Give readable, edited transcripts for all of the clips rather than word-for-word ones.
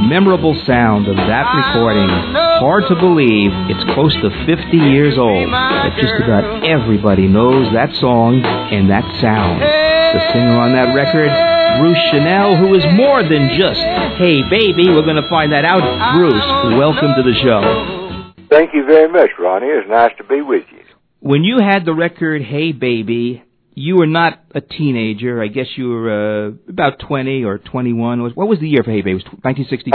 memorable sound of that recording. Hard to believe it's close to 50 years old, but just about everybody knows that song and that sound. The singer on that record, Bruce Channel, who is more than just, hey, baby. We're going to find that out. Bruce, welcome to the show. Thank you very much, Ronnie. It's nice to be with you. When you had the record, Hey Baby, you were not a teenager. I guess you were about 20 or 21. What was the year for Hey Baby? It was 1962.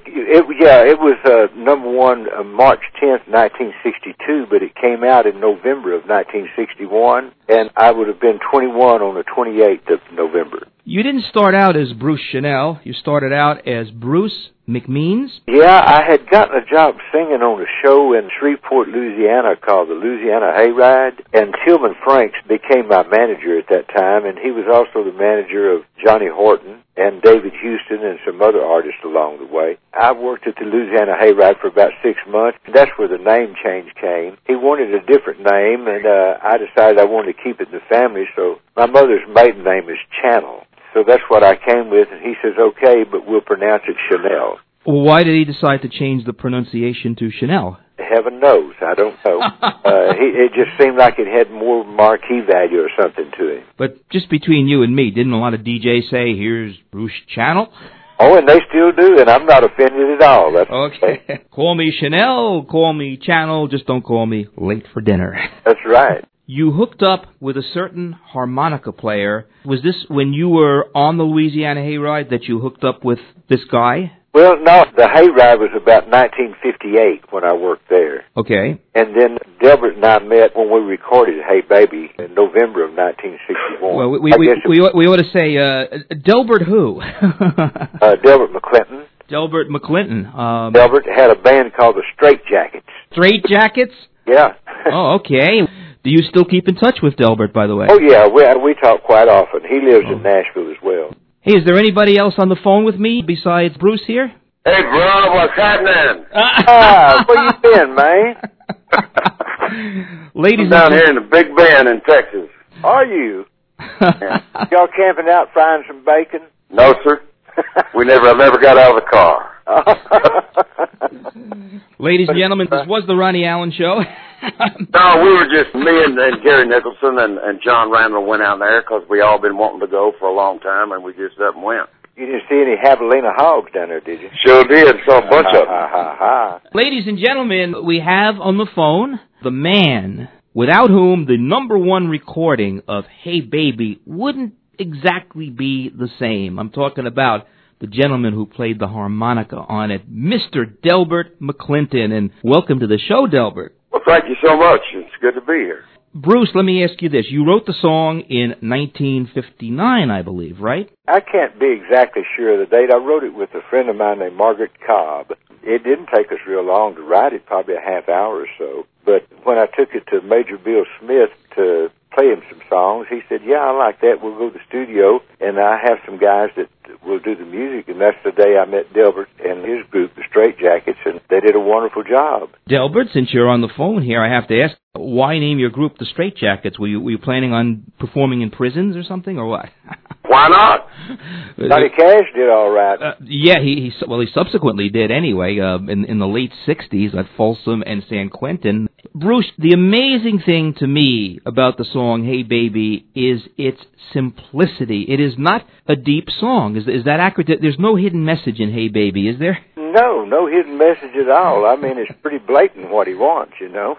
It was number one March 10th, 1962, but it came out in November of 1961, and I would have been 21 on the 28th of November. You didn't start out as Bruce Channel. You started out as Bruce McMeans? Yeah, I had gotten a job singing on a show in Shreveport, Louisiana called the Louisiana Hayride, and Tillman Franks became my manager at that time, and he was also the manager of Johnny Horton and David Houston and some other artists along the way. I worked at the Louisiana Hayride for about 6 months. That's where the name change came. He wanted a different name, and I decided I wanted to keep it in the family, so my mother's maiden name is Channel. So that's what I came with, and he says, okay, but we'll pronounce it Channel. Well, why did he decide to change the pronunciation to Channel? Heaven knows. I don't know. It just seemed like it had more marquee value or something to him. But just between you and me, didn't a lot of DJs say, here's Bruce Channel? Oh, and they still do, and I'm not offended at all. That's okay. Call me Channel, call me Channel, just don't call me late for dinner. That's right. You hooked up with a certain harmonica player. Was this when you were on the Louisiana Hayride that you hooked up with this guy? Well, no, the Hayride was about 1958 when I worked there. Okay. And then Delbert and I met when we recorded Hey Baby in November of 1961. Well, we ought to say, Delbert who? Delbert McClinton. Delbert McClinton. Delbert had a band called the Straight Jackets. Straight Jackets? Yeah. Oh, okay. Do you still keep in touch with Delbert, by the way? Oh, yeah. We talk quite often. He lives in Nashville as well. Hey, is there anybody else on the phone with me besides Bruce here? Hey, bro, what's happening? Where you been, man? Ladies I'm down here in the Big Bend in Texas. Are you? Y'all camping out frying some bacon? No, sir. I've never got out of the car. Ladies and gentlemen, this was the Ronnie Allen Show. No, we were just, me and Gary Nicholson and John Randall went out there because we all been wanting to go for a long time, and we just up and went. You didn't see any javelina hogs down there, did you? Sure did. Saw a bunch of them. Ladies and gentlemen, we have on the phone the man without whom the number one recording of Hey Baby wouldn't exactly be the same. I'm talking about the gentleman who played the harmonica on it, Mr. Delbert McClinton. And welcome to the show, Delbert. Well, thank you so much. It's good to be here. Bruce, let me ask you this. You wrote the song in 1959, I believe, right? I can't be exactly sure of the date. I wrote it with a friend of mine named Margaret Cobb. It didn't take us real long to write it, probably a half hour or so. But when I took it to Major Bill Smith to play him some songs, he said, yeah, I like that. We'll go to the studio, and I have some guys that will do the music. And that's the day I met Delbert and his group, the Straight Jackets, and they did a wonderful job. Delbert, since you're on the phone here, I have to ask, why name your group the Straight Jackets? Were you planning on performing in prisons or something, or what? Why not? Johnny Cash did all right. Yeah, he subsequently did anyway, in the late 60s at Folsom and San Quentin. Bruce, the amazing thing to me about the song Hey Baby is its simplicity. It is not a deep song. Is that accurate? There's no hidden message in Hey Baby, is there? No hidden message at all. I mean, it's pretty blatant what he wants, you know.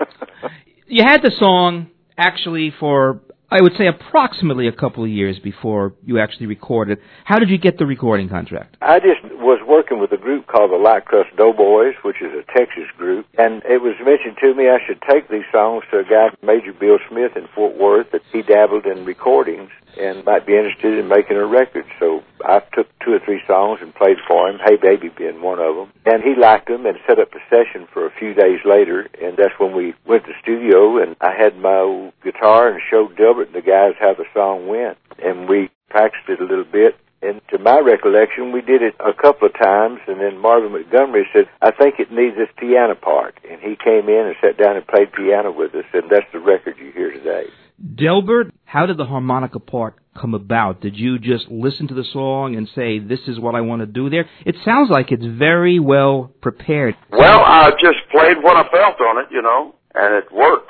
You had the song actually for, I would say, approximately a couple of years before you actually recorded. How did you get the recording contract? I just was working with a group called the Light Crust Doughboys, which is a Texas group, and it was mentioned to me I should take these songs to a guy, Major Bill Smith in Fort Worth, that he dabbled in recordings and might be interested in making a record. So I took 2 or 3 songs and played for him, Hey Baby being one of them. And he liked them and set up a session for a few days later, and that's when we went to the studio, and I had my old guitar and showed Delbert and the guys how the song went. And we practiced it a little bit. And to my recollection, we did it a couple of times, and then Marvin Montgomery said, I think it needs this piano part. And he came in and sat down and played piano with us, and that's the record you hear today. Delbert, how did the harmonica part come about? Did you just listen to the song and say, this is what I want to do there? It sounds like it's very well prepared. Well, I just played what I felt on it, and it worked.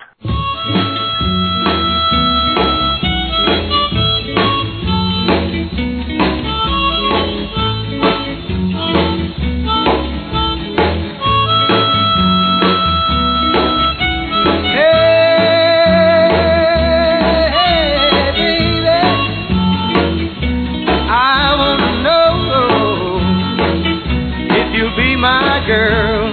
Girl,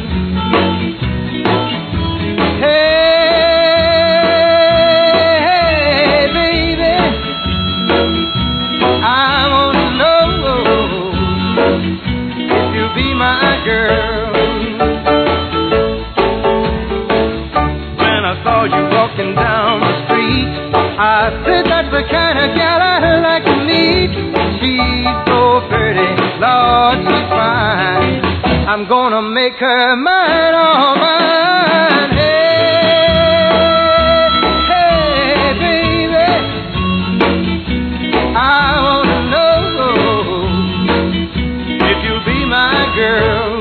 hey, baby, I wanna know if you'll be my girl. When I saw you walking down the street, I said that's the kind of gal I like to meet. She's so pretty, Lord, she's fine. I'm gonna make her mine, all mine. Hey, hey, baby, I wanna know if you'll be my girl.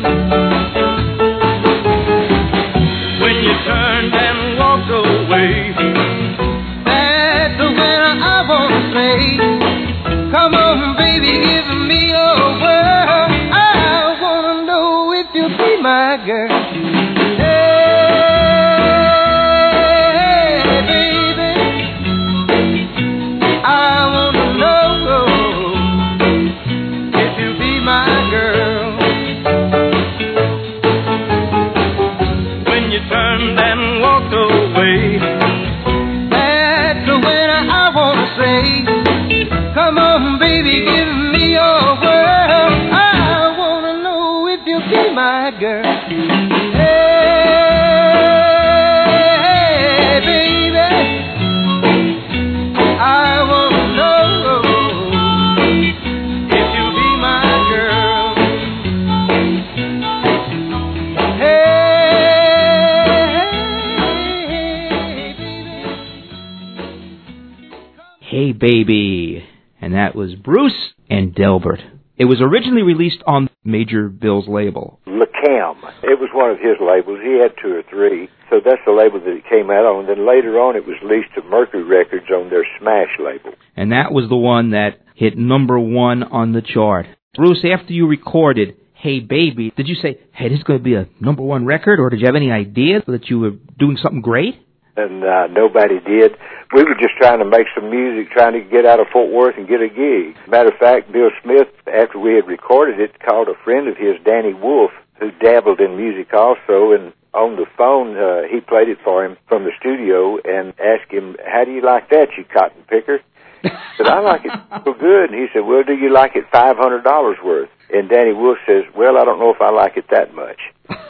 When you turned and walked away, that's when I wanna say, come on, baby, give me your word. My girl, hey, baby, I wanna know if you be my girl. When you turned and walked away, that's when I wanna say, come on, baby, give me your word. I wanna know if you be my girl. Hey, baby, I wanna know if you be my girl. Hey, baby. And that was Bruce and Delbert. It was originally released on Major Bill's label. LeCam. It was one of his labels. He had 2 or 3. So that's the label that it came out on. Then later on it was released to Mercury Records on their Smash label. And that was the one that hit #1 on the chart. Bruce, after you recorded Hey Baby, did you say, hey, this is going to be a #1 record? Or did you have any idea that you were doing something great? And nobody did. We were just trying to make some music, trying to get out of Fort Worth and get a gig. Matter of fact, Bill Smith, after we had recorded it, called a friend of his, Danny Wolf, who dabbled in music also, and on the phone, he played it for him from the studio and asked him, how do you like that, you cotton picker? I said, I like it so good. And he said, well, do you like it $500 worth? And Danny Wolf says, well, I don't know if I like it that much.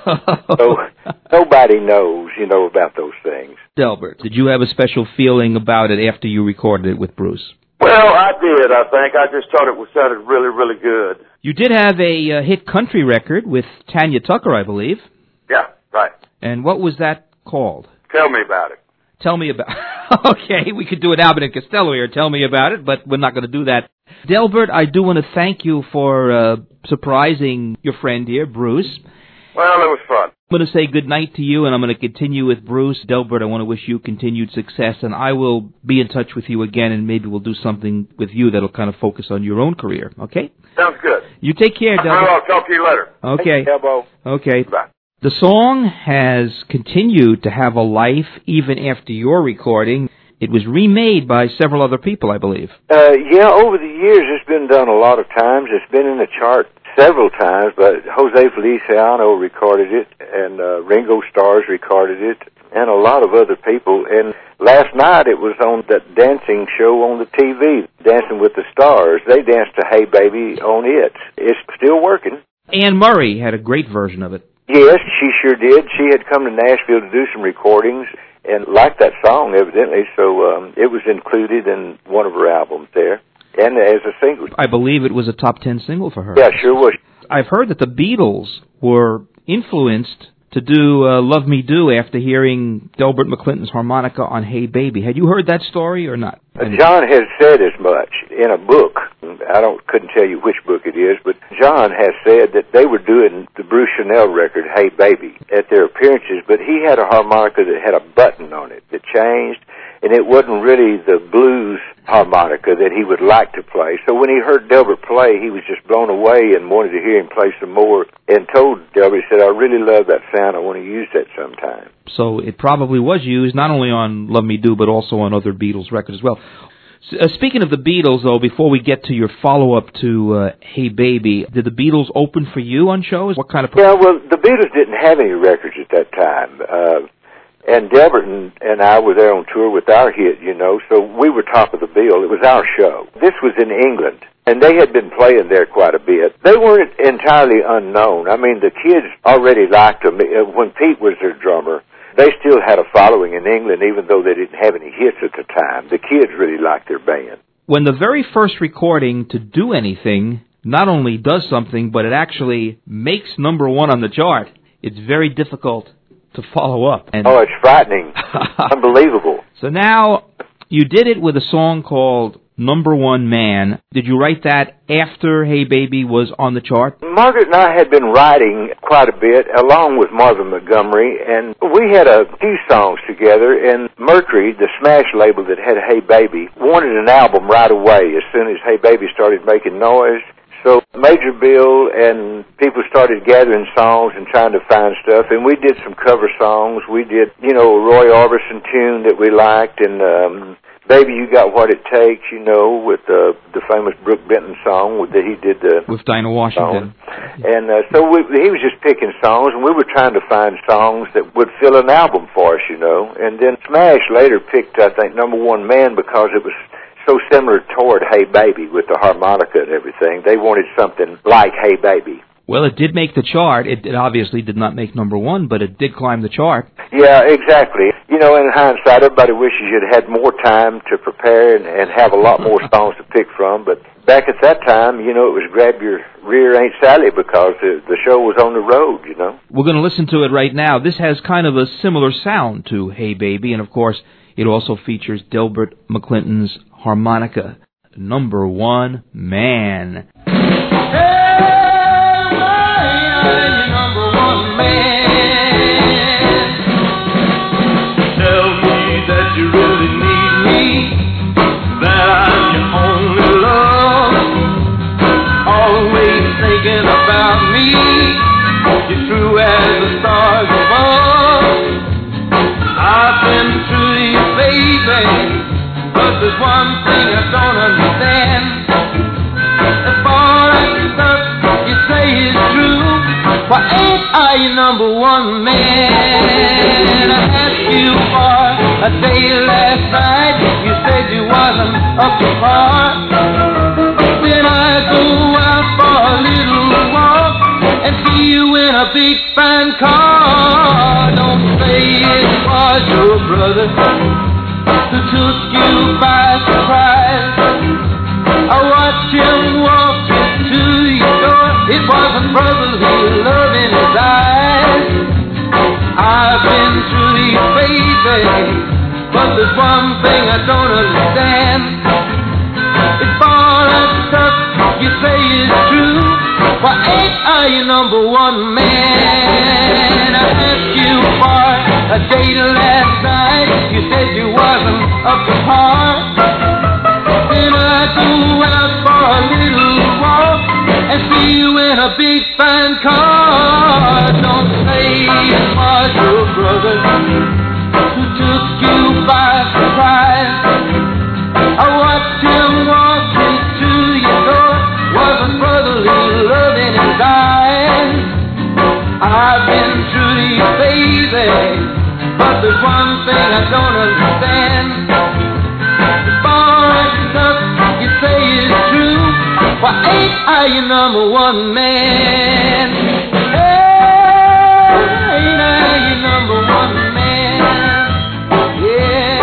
So nobody knows, about those things. Delbert, did you have a special feeling about it after you recorded it with Bruce? Well, I did, I think. I just thought it sounded really, really good. You did have a hit country record with Tanya Tucker, I believe. Yeah, right. And what was that called? Tell me about it. Tell me about Okay, we could do an Abbott and Costello here. Tell me about it, but we're not going to do that. Delbert, I do want to thank you for surprising your friend here, Bruce. Well, it was fun. I'm going to say good night to you, and I'm going to continue with Bruce. Delbert, I want to wish you continued success, and I will be in touch with you again, and maybe we'll do something with you that'll kind of focus on your own career, okay? Sounds good. You take care, Delbert. I'll talk to you later. Okay. Thanks, Elbow. Okay. Bye. The song has continued to have a life even after your recording. It was remade by several other people, I believe. Yeah, over the years it's been done a lot of times. It's been in the chart several times, but Jose Feliciano recorded it, and Ringo Starr recorded it, and a lot of other people. And last night it was on that dancing show on the TV, Dancing with the Stars. They danced to Hey Baby on it. It's still working. Anne Murray had a great version of it. Yes, she sure did. She had come to Nashville to do some recordings and liked that song, evidently, so it was included in one of her albums there, and as a single. I believe it was a top 10 single for her. Yeah, sure was. I've heard that the Beatles were influenced to do Love Me Do after hearing Delbert McClinton's harmonica on Hey Baby. Had you heard that story or not? John has said as much in a book. Couldn't tell you which book it is, but John has said that they were doing the Bruce Chanel record, Hey Baby, at their appearances, but he had a harmonica that had a button on it that changed, and it wasn't really the blues harmonica that he would like to play. So when he heard Delbert play, he was just blown away and wanted to hear him play some more, and told Delbert, he said, I really love that sound, I want to use that sometime. So it probably was used not only on Love Me Do, but also on other Beatles records as well. Speaking of the Beatles, though, before we get to your follow-up to Hey Baby, did the Beatles open for you on shows? What kind of... Yeah, well, the Beatles didn't have any records at that time. And Delbert and I were there on tour with our hit, you know, so we were top of the bill. It was our show. This was in England, and they had been playing there quite a bit. They weren't entirely unknown. I mean, the kids already liked them. When Pete was their drummer, they still had a following in England, even though they didn't have any hits at the time. The kids really liked their band. When the very first recording to do anything not only does something, but it actually makes number one on the chart, it's very difficult to follow up. And it's frightening. Unbelievable. So now, you did it with a song called Number One Man. Did you write that after Hey Baby was on the chart? Margaret and I had been writing quite a bit, along with Marvin Montgomery, and we had a few songs together, and Mercury, the smash label that had Hey Baby, wanted an album right away as soon as Hey Baby started making noise. So Major Bill and people started gathering songs and trying to find stuff, and we did some cover songs. We did, you know, a Roy Orbison tune that we liked, and Baby You Got What It Takes, you know, with the famous Brooke Benton song that he did with Dinah Washington. And so he was just picking songs, and we were trying to find songs that would fill an album for us, you know. And then Smash later picked, I think, Number One Man because it was so similar toward Hey Baby with the harmonica and everything. They wanted something like Hey Baby. Well, it did make the chart. It obviously did not make number one, but it did climb the chart. Yeah, exactly. You know, in hindsight, everybody wishes you'd had more time to prepare and have a lot more songs to pick from. But back at that time, you know, it was grab your rear Ain't Sally because the show was on the road, you know. We're going to listen to it right now. This has kind of a similar sound to Hey Baby, and of course, it also features Delbert McClinton's harmonica, Number One Man. But there's one thing I don't understand. As far as the stuff you say is true, why ain't I your number one man? I asked you for a day last night. You said you wasn't up to par. Then I go out for a little walk and see you in a big fine car. Don't say it was your brother who took you by surprise. I watched him walk into your door. It wasn't brotherly love in his eyes. I've been through these phases, but there's one thing I don't understand. If all that stuff you say is true, why ain't I your number one man? I asked you for a date last night. You said you wasn't up to par. Then I go out for a little walk and see you in a big fine car. Don't say it was your brother who took you by surprise. I watched him walk into your door. Wasn't brotherly love in his eyes. I've been through these phases, but there's one thing I don't understand. If all that stuff you say is true, why ain't I your number one man? Hey, ain't I your number one man? Yeah.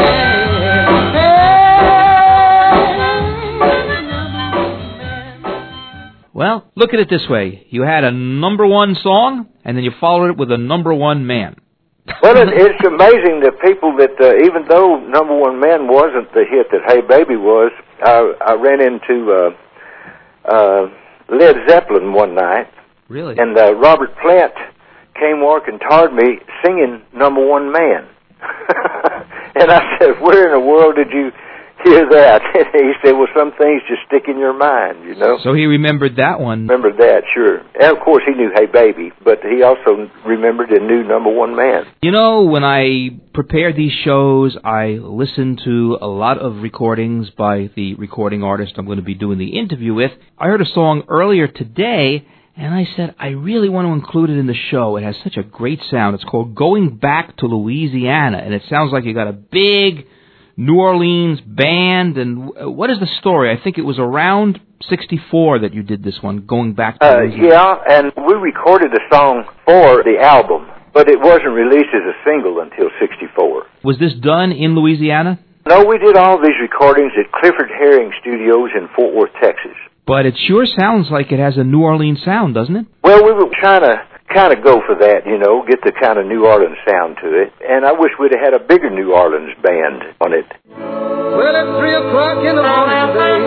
Well, look at it this way. You had a number one song, and then you followed it with a number one man. Well, it's amazing that people that, even though Number One Man wasn't the hit that Hey Baby was, I ran into Led Zeppelin one night. Really? And Robert Plant came walking toward me singing Number One Man. And I said, where in the world did you hear that? And he said, well, some things just stick in your mind, you know. So he remembered that one. Remembered that, sure. And, of course, he knew Hey Baby, but he also remembered and knew Number One Man. You know, when I prepare these shows, I listen to a lot of recordings by the recording artist I'm going to be doing the interview with. I heard a song earlier today, and I said, I really want to include it in the show. It has such a great sound. It's called Going Back to Louisiana, and it sounds like you got a big New Orleans band. And what is the story? I think it was around 64 that you did this one, Going Back to Louisiana. Yeah, and we recorded a song for the album, but it wasn't released as a single until 64. Was this done in Louisiana? No, we did all these recordings at Clifford Herring Studios in Fort Worth, Texas. But it sure sounds like it has a New Orleans sound, doesn't it? Well, we were trying to kind of go for that, you know, get the kind of New Orleans sound to it. And I wish we'd have had a bigger New Orleans band on it. Well, it's 3 o'clock in the morning today.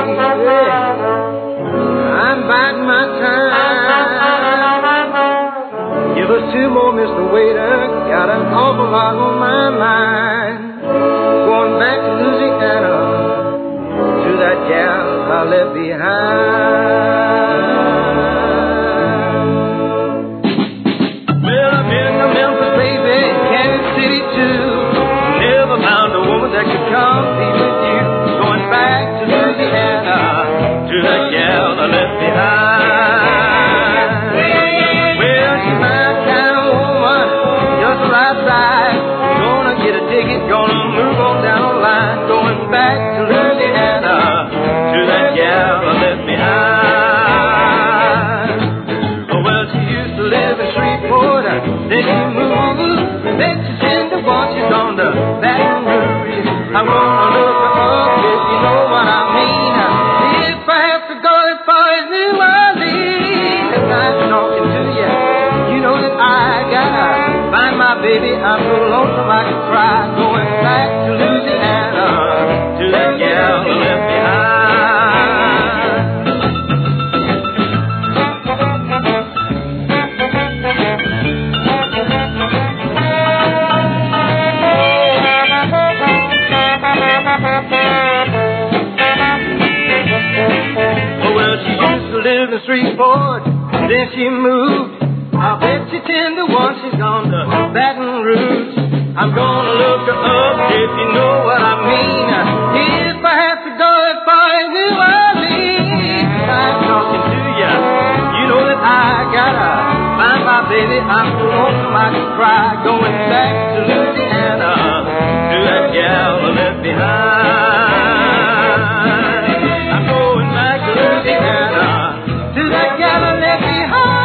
I'm biding my time. Give us 2 more, Mr. Waiter. Got an awful lot on my mind. Going back to Louisiana, to that gal I left behind. Well, I've been to Memphis, baby, Kansas City too. Never found a woman that could compete with you. Going back to Louisiana, to that gal I left behind. Well, she's my kind of woman, just the right size. Gonna get a ticket, gonna move on down the line. Going back to Louisiana, to that gal I left behind. Oh, well, she used to live in Shreveport, then she moved. Then she sent the watches on the Baton Rouge. I'm gonna look her up if you know what I mean. If I have to go as far as New Orleans, if I'm talking to you, you know that I gotta find my baby. I'm so lonesome I can cry. Going back to Louisiana, to that gal I left behind. Oh, well, she used to live in Shreveport, then she moved. I bet you 10 to 1 she's gone to Baton Rouge. I'm gonna look her up if you know what I mean. If I have to go as far as New Orleans, I'm talking to you. You know that I gotta find my baby. I'm so lonesome I can cry. Going back to Louisiana, to that gal I left behind. I'm going back to Louisiana, to that gal I left behind.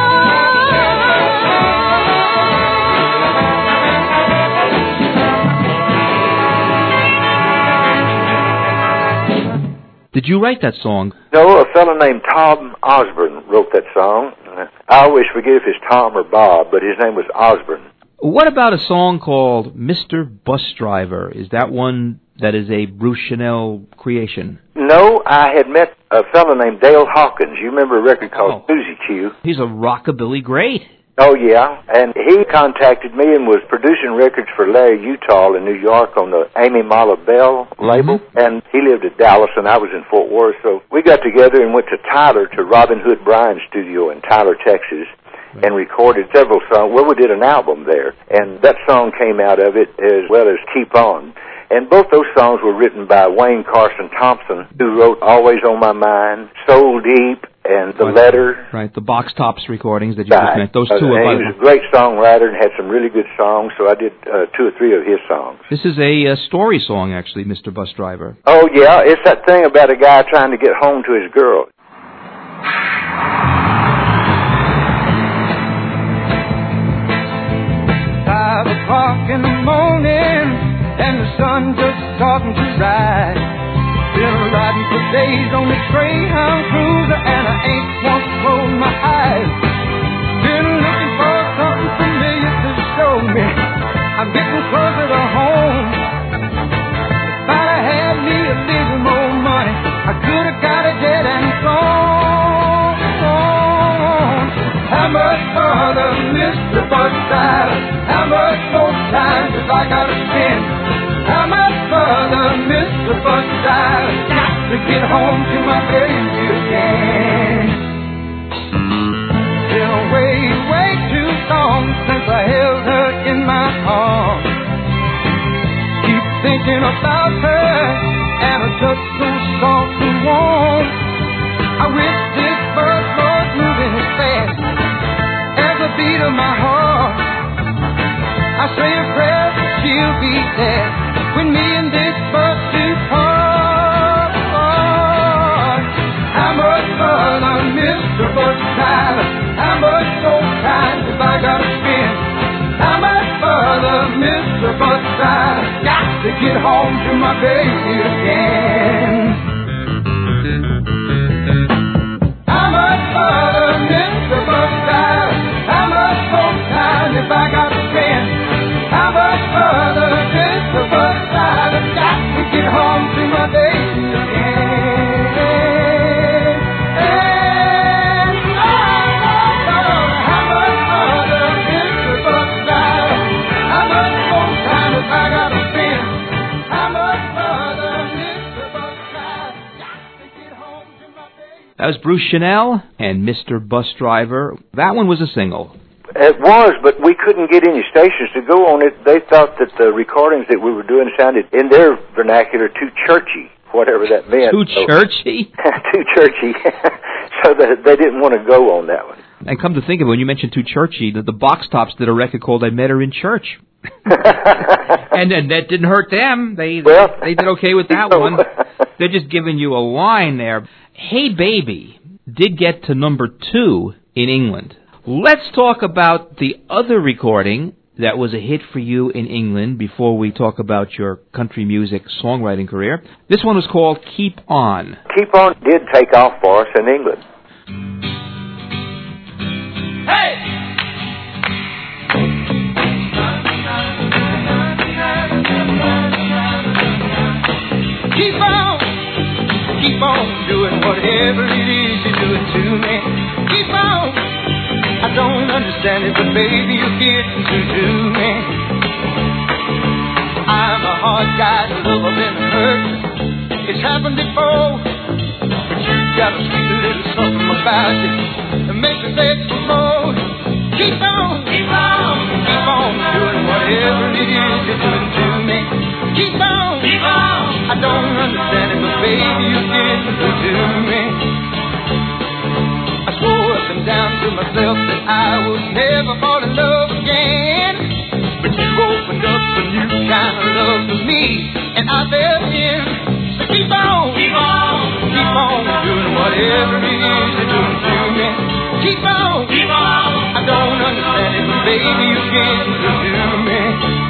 Did you write that song? No, a fellow named Tom Osborne wrote that song. I always forget if it's Tom or Bob, but his name was Osborne. What about a song called Mr. Bus Driver? Is that one that is a Bruce Chanel creation? No, I had met a fellow named Dale Hawkins. You remember a record called Susie Q? He's a rockabilly great. Oh, yeah, and he contacted me and was producing records for Larry Utah in New York on the Amy Mala Bell label, and he lived at Dallas and I was in Fort Worth, so we got together and went to Tyler, to Robin Hood Bryan's studio in Tyler, Texas, and recorded several songs. Well, we did an album there, and that song came out of it as well as Keep On. And both those songs were written by Wayne Carson Thompson, who wrote Always on My Mind, Soul Deep, and The Letter. Right, the Box Tops recordings that you just mentioned. Those two are he was a great songwriter and had some really good songs, so I did 2 or 3 of his songs. This is a story song, actually, Mr. Bus Driver. Oh, yeah, it's that thing about a guy trying to get home to his girl. 5 o'clock in the morning, and the sun just starting to rise. Been riding for days on this Greyhound cruiser, and I ain't one further, Mr. Bus Driver? How much more time have I got to spend? How much further, Mr. Bus Driver? Got to get home to my baby again. Been way, way too long since I held her in my arms. Keep thinking about her and a touch so soft and warm. I wish this bus was moving as fast as the beat of my heart. I say a prayer that she'll be there when me and this bus depart. How much further, Mr. Bus Driver? How much more time have I got to spend? How much further, Mr. Bus Driver? Got to get home to my baby again. How much further, Mr. Bus Driver? How much more time have I got to spend? How much further, Mr. Bus Driver? Got to get home to my baby again. That was Bruce Channel and Mr. Bus Driver. That one was a single. It was, but we couldn't get any stations to go on it. They thought that the recordings that we were doing sounded, in their vernacular, too churchy, whatever that meant. Too churchy? Too churchy. So that they didn't want to go on that one. And come to think of it, when you mentioned Too Churchy, the Box Tops did a record called I Met Her in Church. And that didn't hurt them. They did okay with that one. They're just giving you a line there. Hey Baby did get to number 2 in England. Let's talk about the other recording that was a hit for you in England before we talk about your country music songwriting career. This one was called Keep On. Keep On did take off for us in England. Hey! Keep on doing whatever it is you're doing to me. Keep on. I don't understand it, but baby, you're getting to me. I'm a hard guy to love, I've been hurt. It's happened before. But you got a sweet little something about you that makes me say some more. Keep on. Keep on. Keep on doing whatever it is you're doing to me. Keep on. Keep on. I don't understand it, but baby, you're getting to me. I swore up and down to myself that I would never fall in love again. But you opened up a new kind of love to me, and I fell in. So keep on. Keep on. Keep on doing whatever it is you're doing to me. Keep on. Keep on. I don't understand it, but baby, you're getting to me.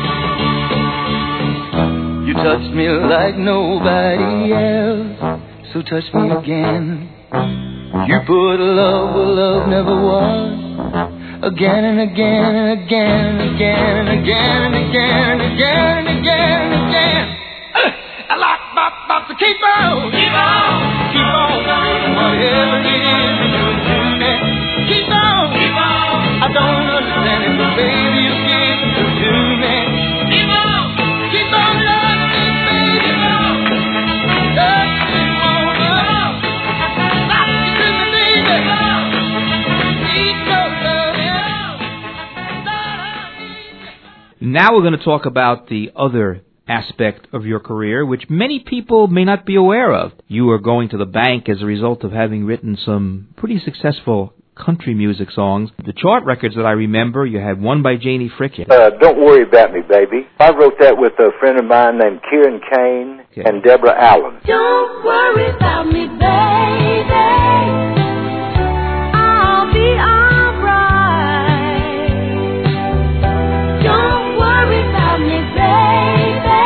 You touched me like nobody else, so touch me again. You put a love where love never was, again and again and again and again and again and again and again and again and again. I like my box to keep on, keep on, keep on doing whatever it is you're doing to me. Keep on, keep on. I don't understand it, but baby, you're getting to me. Keep on, keep on loving me, baby. Love me more, love. Rock me to me, baby. Need your love, Now we're going to talk about the other aspect of your career, which many people may not be aware of. You are going to the bank as a result of having written some pretty successful country music songs. The chart records that I remember, you had one by Janie Fricke. Don't Worry About Me, Baby. I wrote that with a friend of mine named Kieran Kane and Deborah Allen. Don't worry about me, baby. I'll be alright. Don't worry about me, baby.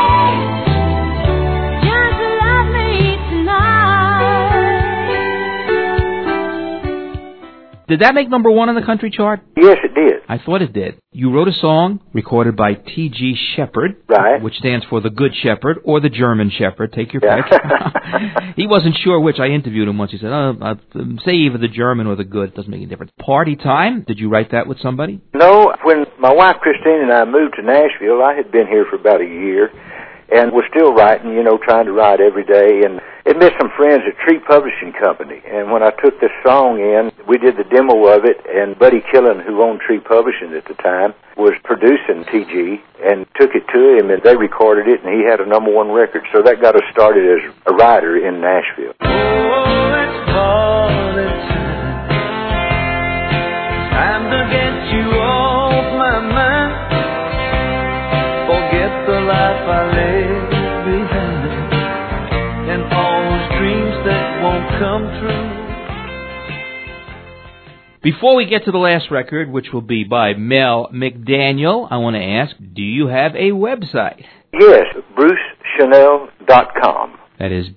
Just love me tonight. Did that make number 1 on the country chart? Yes, it did. I thought it did. You wrote a song recorded by T.G. Shepherd, Right. which stands for the Good Shepherd or the German Shepherd. Take your pick. He wasn't sure which. I interviewed him once. He said, say either the German or the Good. It doesn't make any difference. Party Time, did you write that with somebody? No, when my wife Christine and I moved to Nashville, I had been here for about a year and was still writing, trying to write every day, and had met some friends at Tree Publishing Company. And when I took this song in, we did the demo of it, and Buddy Killen, who owned Tree Publishing at the time, was producing TG, and took it to him, and they recorded it, and he had a number 1 record. So that got us started as a writer in Nashville. Oh, it's party time. Time to get you off my mind. Forget the life I left behind, and all those dreams that won't come true. Before we get to the last record, which will be by Mel McDaniel, I want to ask, do you have a website? Yes, BruceChanel.com. That is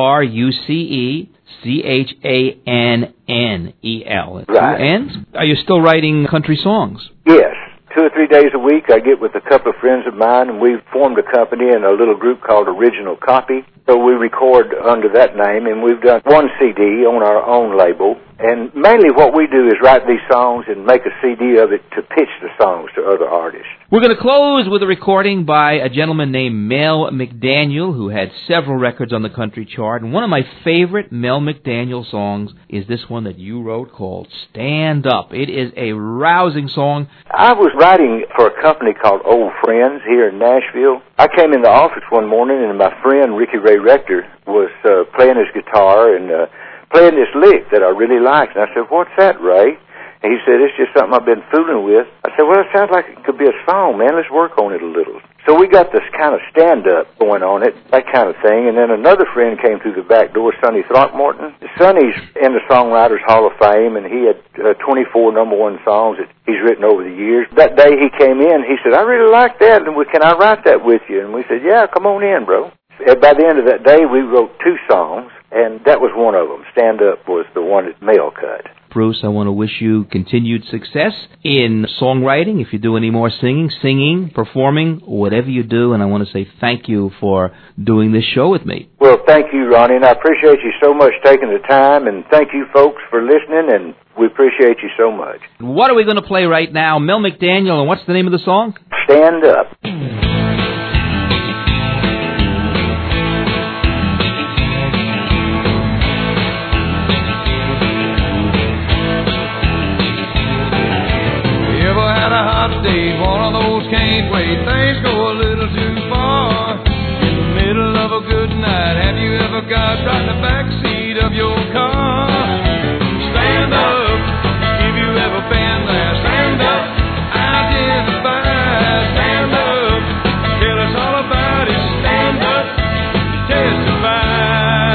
BruceChannel. Right. 2 N's? Are you still writing country songs? Yes. 2 or 3 days a week, I get with a couple of friends of mine, and we've formed a company and a little group called Original Copy. So we record under that name, and we've done 1 CD on our own label. And mainly what we do is write these songs and make a CD of it to pitch the songs to other artists. We're going to close with a recording by a gentleman named Mel McDaniel, who had several records on the country chart. And one of my favorite Mel McDaniel songs is this one that you wrote called Stand Up. It is a rousing song. I was writing for a company called Old Friends here in Nashville. I came in the office one morning, and my friend Ricky Ray Rector was playing his guitar and playing this lick that I really liked. And I said, "What's that, Ray?" And he said, "It's just something I've been fooling with." I said, "Well, it sounds like it could be a song, man. Let's work on it a little." So we got this kind of stand-up going on it, that kind of thing. And then another friend came through the back door, Sonny Throckmorton. Sonny's in the Songwriters Hall of Fame, and he had 24 number 1 songs that he's written over the years. That day he came in, he said, "I really like that, and can I write that with you?" And we said, "Yeah, come on in, bro." And by the end of that day, we wrote 2 songs, and that was one of them. Stand Up was the one that Mel cut. Bruce, I want to wish you continued success in songwriting. If you do any more singing, performing, whatever you do, and I want to say thank you for doing this show with me. Well, thank you, Ronnie, and I appreciate you so much taking the time, and thank you, folks, for listening, and we appreciate you so much. What are we going to play right now? Mel McDaniel, and what's the name of the song? Stand Up. Days, one of those can't wait, things go a little too far. In the middle of a good night, have you ever got right in the back seat of your car? Stand up, if you ever been there. Stand up, identify. Stand up, tell us all about it. Stand up, testify.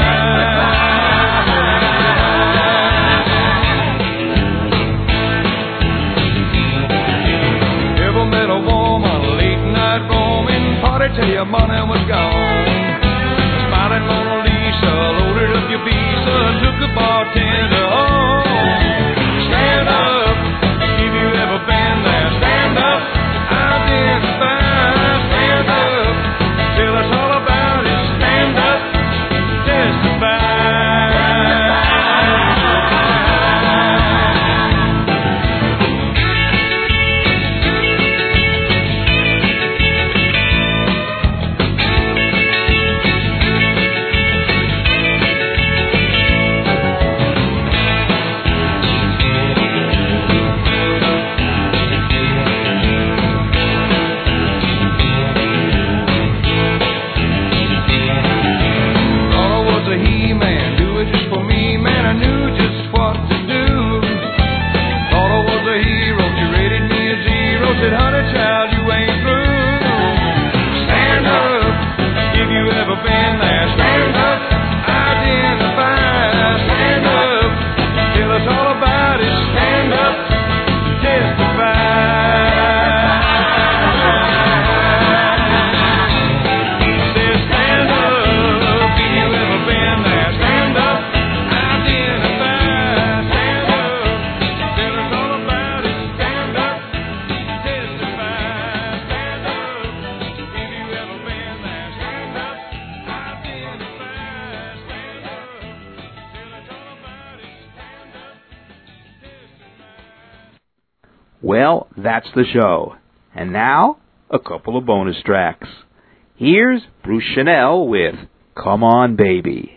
Met a woman, late night roaming, party till your money was gone. Smiling Mona Lisa, loaded up your visa, took a bartender home. Well, that's the show. And now, a couple of bonus tracks. Here's Bruce Chanel with Come On Baby.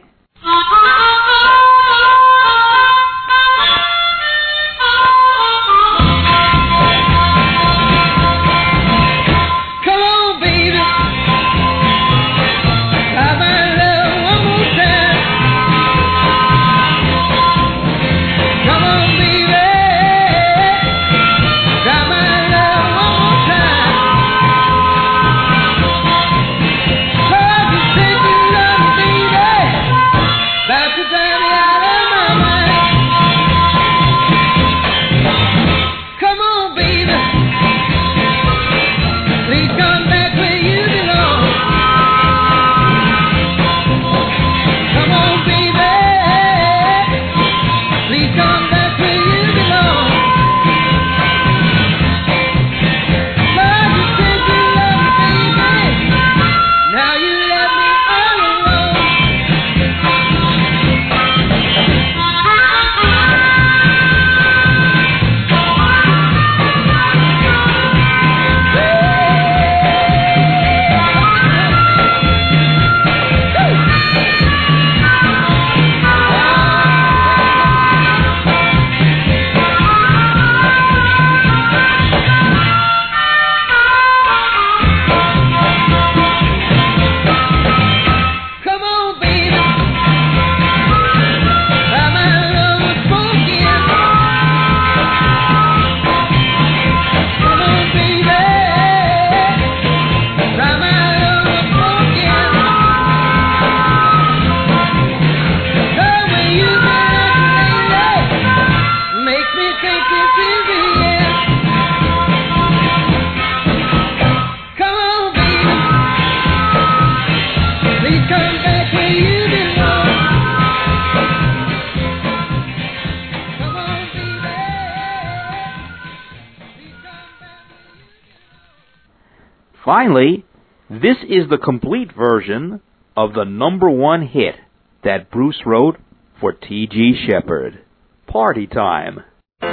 Finally, this is the complete version of the #1 hit that Bruce wrote for T.G. Sheppard, Party Time. Oh,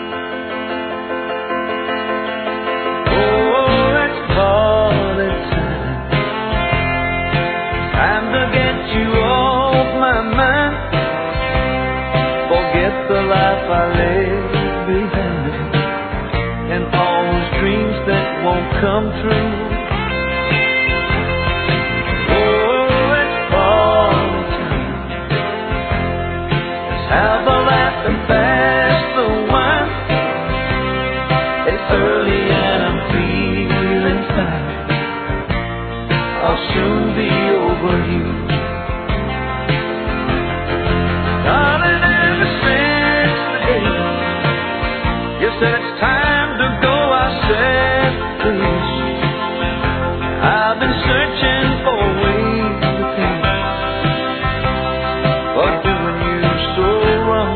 it's party time. Time to get you off my mind. Forget the life I left behind and all those dreams that won't come true. Have a laugh and pass the wine. It's early and I'm feeling fine. I'll soon be over you. Darling, ever since the day you said it's time to go, I said please. I've been searching for ways to pay for doing you so wrong.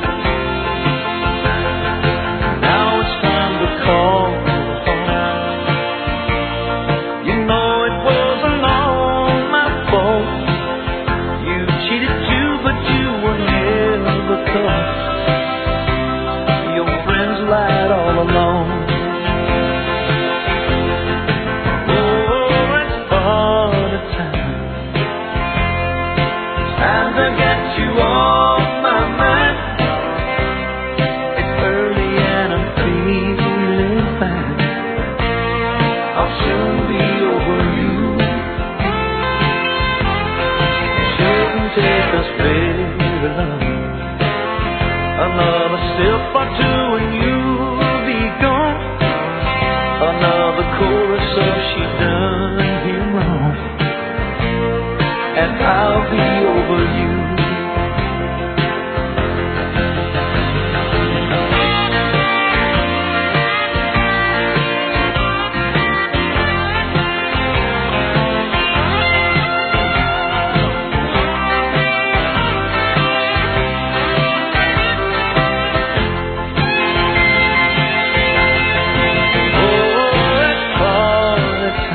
Now it's time to call home. You know it wasn't all my fault. You cheated too, but you were never caught. Your friends lied all along. Oh, it's party time. Time to get you off my mind. It's early and I'm feeling fine. I'll soon be over you. It shouldn't take us very long. Another step or two and you'll be gone. Another chorus of she done him wrong, and I'll be over you. Oh, it's party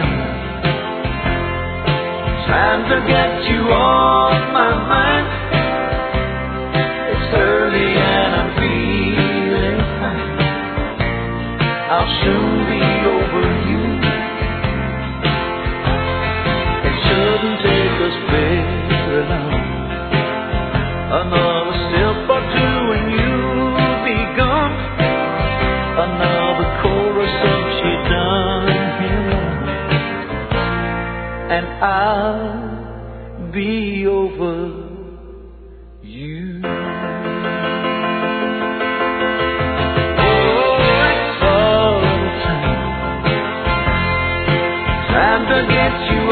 can't you